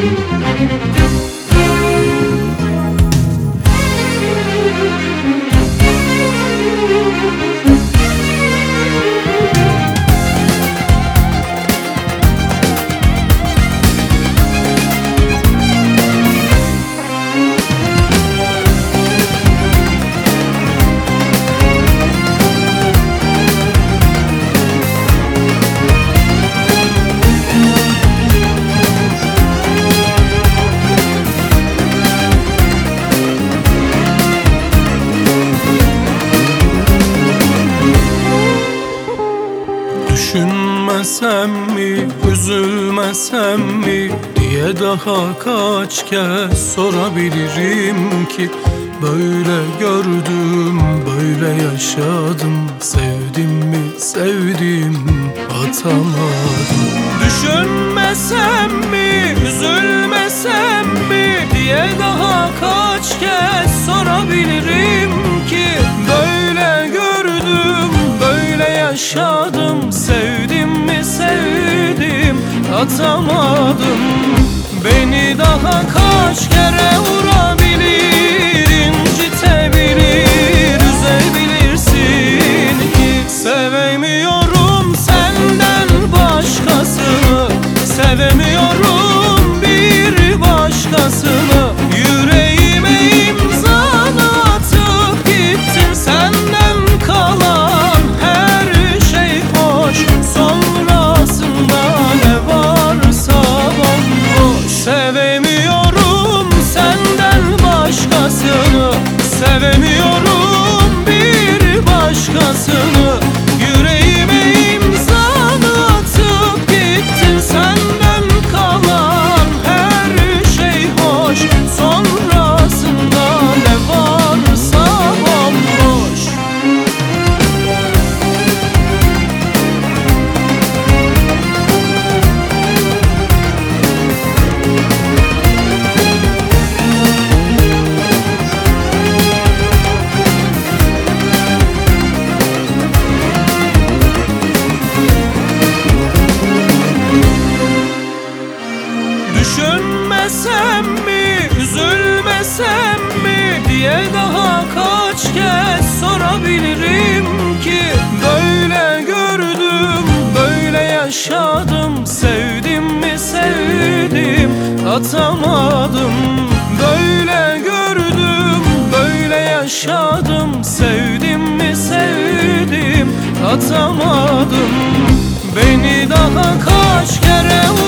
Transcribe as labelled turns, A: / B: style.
A: Düşünmesem mi, üzülmesem mi diye daha kaç kez sorabilirim ki. Böyle gördüm, böyle yaşadım, sevdim mi, sevdim, atamadım. Düşünmesem mi, üzülmesem mi diye daha kaç kez sorabilirim ki. Böyle gördüm, böyle yaşadım, sevdim mi, sevdim, atamadım. Beni daha kaç kere vurabilir, incitebilir, üzebilirsin ki. Sevemiyorum senden başkasını, sevemiyorum bir başkasını. Yüreğime imzanı atıp gittin, senden kalan her şey hoş, sonrasında ne varsa bomboş. Sevemiyorum senden başkasını, sevemiyorum bir başkasını. Yüreğime imzanı atıp gittin, senden kalan her şey hoş, sonrasında ne varsa bomboş. Düşünmesem mi, üzülmesem mi diye daha kaç kez sorabilirim ki. Böyle gördüm, böyle yaşadım, sevdim mi, sevdim, atamadım. Böyle gördüm, böyle yaşadım, sevdim mi, sevdim, atamadım. Beni daha kaç kere